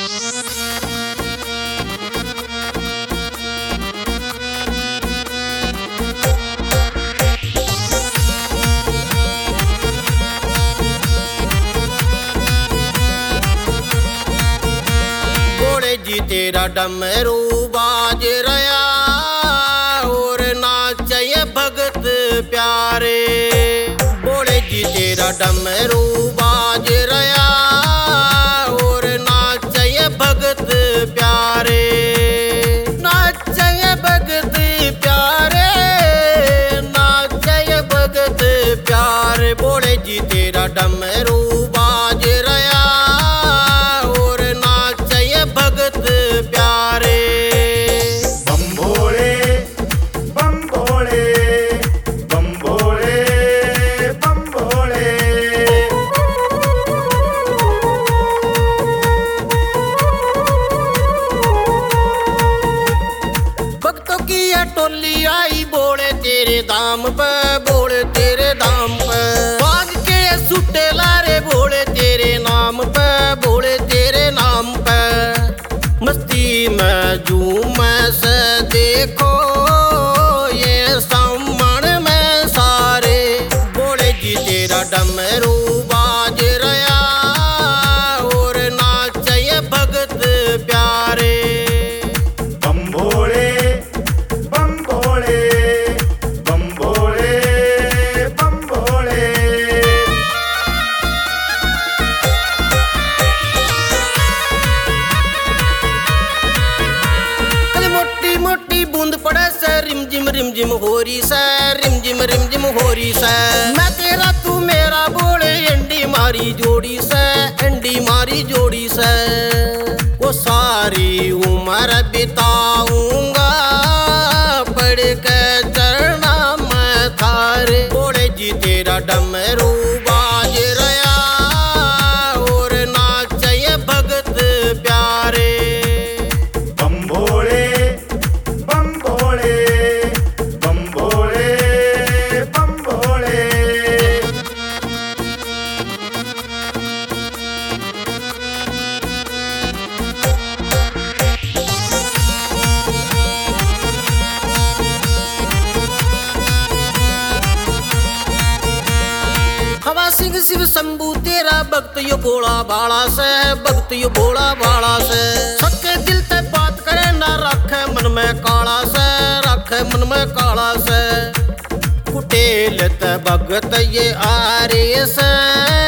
जी तेरा डमरू बाज रहा और नाचे भगत प्यारे। बोले जी तेरा डमरू बाज रहा और नाचे भगत प्यारे। नाचे भगत प्यारे, नाचे भगत प्यारे। बोले जी तेरा डमरू बाज रहा और नाचे भगत प्यारे। बम भोले बम भोले बम भोले बम भोले। भक्तों की यह टोली आई बोले तेरे दाम पे, बोले तेरे दाम पे। भाग के सुटे लारे बोले तेरे नाम पे, बोले तेरे नाम पे। मस्ती में झूम से देखो ये सामण में सारे। बोले जी तेरा डमरू बाज रहा और नाचे भगत प्यारे। बम भोले बम भोले बम भोले बम भोले। मोटी मोटी बूंद पड़े से रिम जिम होरी से, रिम जिम होरी से। मैं तेरा तू मेरा बोले अंडी मारी जोड़ी से, अंडी मारी जोड़ी से। वो सारी उम्र बिताऊंगा पड़ के चरना मैं थारे। बोले जी तेरा डमरू बाज रहा और नाचे भगत प्यारे। बम भोले बम भोले बम भोले बम भोले। हवा सिंह शिव शंभू तेरा भक्त यो भोला भाला से, भक्त यो भोला भाला से। सबके दिल ते बात करे ना रखे मन में काला से, रखे मन में काला से। कुटेल ते भगत ये आरे से